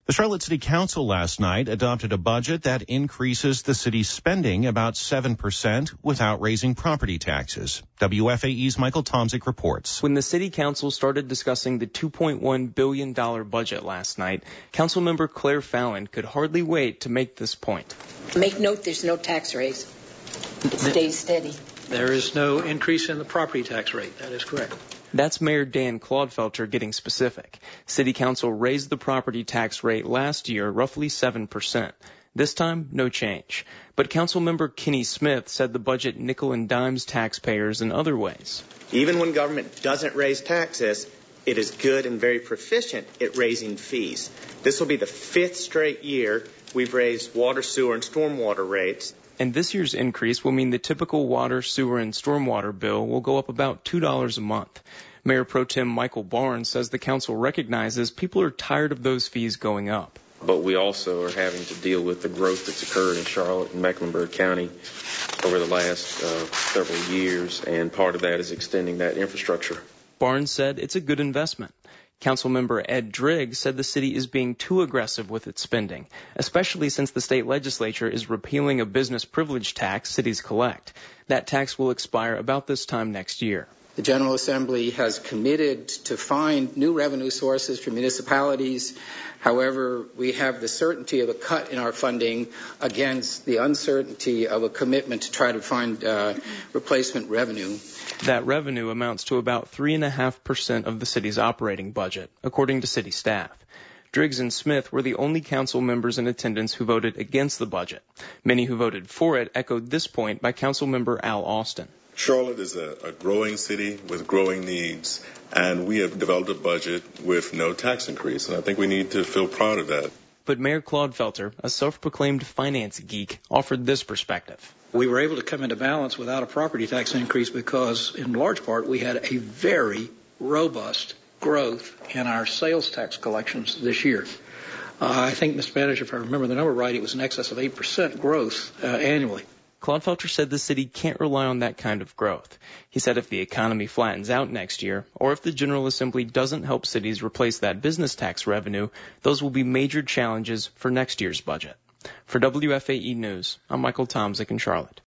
The Charlotte City Council last night adopted a budget that increases the city's spending about 7% without raising property taxes. WFAE's Michael Tomzik reports. When the City Council started discussing the $2.1 billion budget last night, Councilmember Claire Fallon could hardly wait to make this point. Make note there's no tax raise. It stays steady. There is no increase in the property tax rate. That is correct. That's Mayor Dan Claudefelter getting specific. City Council raised the property tax rate last year roughly 7%. This time, no change. But Councilmember Kenny Smith said the budget nickel and dimes taxpayers in other ways. Even when government doesn't raise taxes, it is good and very proficient at raising fees. This will be the 5th straight year we've raised water, sewer, and stormwater rates. And this year's increase will mean the typical water, sewer, and stormwater bill will go up about $2 a month. Mayor Pro Tem Michael Barnes says the council recognizes people are tired of those fees going up. But we also are having to deal with the growth that's occurred in Charlotte and Mecklenburg County over the last several years, and part of that is extending that infrastructure. Barnes said it's a good investment. Councilmember Ed Driggs said the city is being too aggressive with its spending, especially since the state legislature is repealing a business privilege tax cities collect. That tax will expire about this time next year. The General Assembly has committed to find new revenue sources for municipalities. However, we have the certainty of a cut in our funding against the uncertainty of a commitment to try to find replacement revenue. That revenue amounts to about 3.5% of the city's operating budget, according to city staff. Driggs and Smith were the only council members in attendance who voted against the budget. Many who voted for it echoed this point by Councilmember Al Austin. Charlotte is a growing city with growing needs, and we have developed a budget with no tax increase, and I think we need to feel proud of that. But Mayor Claudefelter, a self-proclaimed finance geek, offered this perspective. We were able to come into balance without a property tax increase because, in large part, we had a very robust growth in our sales tax collections this year. I think, Mr. Manager, if I remember the number right, it was in excess of 8% growth annually. Claudefelter said the city can't rely on that kind of growth. He said if the economy flattens out next year, or if the General Assembly doesn't help cities replace that business tax revenue, those will be major challenges for next year's budget. For WFAE News, I'm Michael Tomzik in Charlotte.